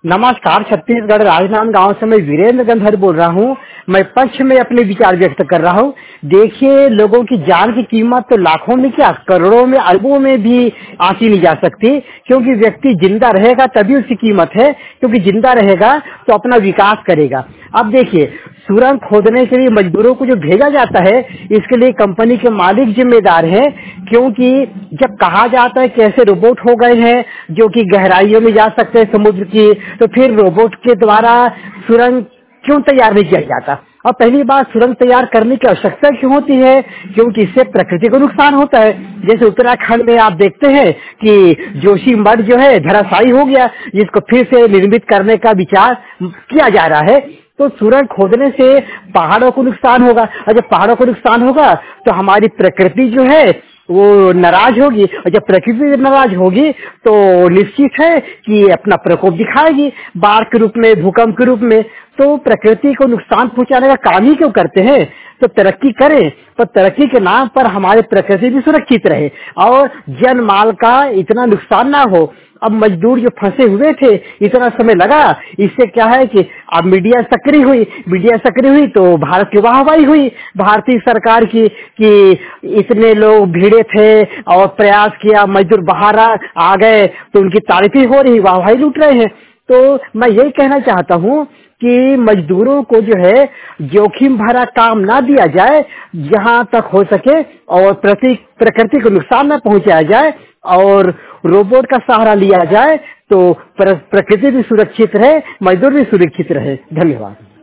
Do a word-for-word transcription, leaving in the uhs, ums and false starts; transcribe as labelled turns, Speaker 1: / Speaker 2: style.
Speaker 1: नमस्कार। छत्तीसगढ़ राजनांदगांव से मैं वीरेंद्र गंधर बोल रहा हूँ। मैं पक्ष में अपने विचार व्यक्त कर रहा हूँ। देखिए, लोगों की जान की कीमत तो लाखों में क्या करोड़ों में अरबों में भी आंकी नहीं जा सकती, क्योंकि व्यक्ति जिंदा रहेगा तभी उसकी कीमत है, क्योंकि जिंदा रहेगा तो अपना विकास करेगा। अब देखिए, सुरंग खोदने के लिए मजदूरों को जो भेजा जाता है, इसके लिए कंपनी के मालिक जिम्मेदार है, क्योंकि जब कहा जाता है कैसे रोबोट हो गए हैं जो कि गहराइयों में जा सकते हैं समुद्र की, तो फिर रोबोट के द्वारा सुरंग क्यों तैयार नहीं किया जाता? और पहली बात, सुरंग तैयार करने की आवश्यकता क्यों होती है? क्योंकि इससे प्रकृति को नुकसान होता है। जैसे उत्तराखंड में आप देखते हैं कि जोशी मठ जो है धराशायी हो गया, जिसको फिर से निर्मित करने का विचार किया जा रहा है। तो सुरंग खोदने से पहाड़ों को नुकसान होगा, और जब पहाड़ों को नुकसान होगा तो हमारी प्रकृति जो है वो नाराज होगी, और जब प्रकृति नाराज होगी तो निश्चित है कि अपना प्रकोप दिखाएगी, बाढ़ के रूप में, भूकंप के रूप में। तो प्रकृति को नुकसान पहुंचाने का काम ही क्यों करते हैं? तो तरक्की करें, पर तरक्की के नाम पर हमारी प्रकृति भी सुरक्षित रहे और जन माल का इतना नुकसान ना हो। अब मजदूर जो फंसे हुए थे, इतना समय लगा, इससे क्या है कि अब मीडिया सक्रिय हुई मीडिया सक्रिय हुई तो भारत की वाहवाही हुई भारतीय सरकार की कि इतने लोग भीड़े थे और प्रयास किया, मजदूर बाहर आ, आ गए तो उनकी तारीफी हो रही, वाहवाही लूट रहे हैं। तो मैं यही कहना चाहता हूँ कि मजदूरों को जो है जोखिम भरा काम ना दिया जाए, जहाँ तक हो सके, और प्रति प्रकृति को नुकसान न पहुंचाया जाए, और रोबोट का सहारा लिया जाए तो प्रकृति भी सुरक्षित रहे, मजदूर भी सुरक्षित रहे। धन्यवाद।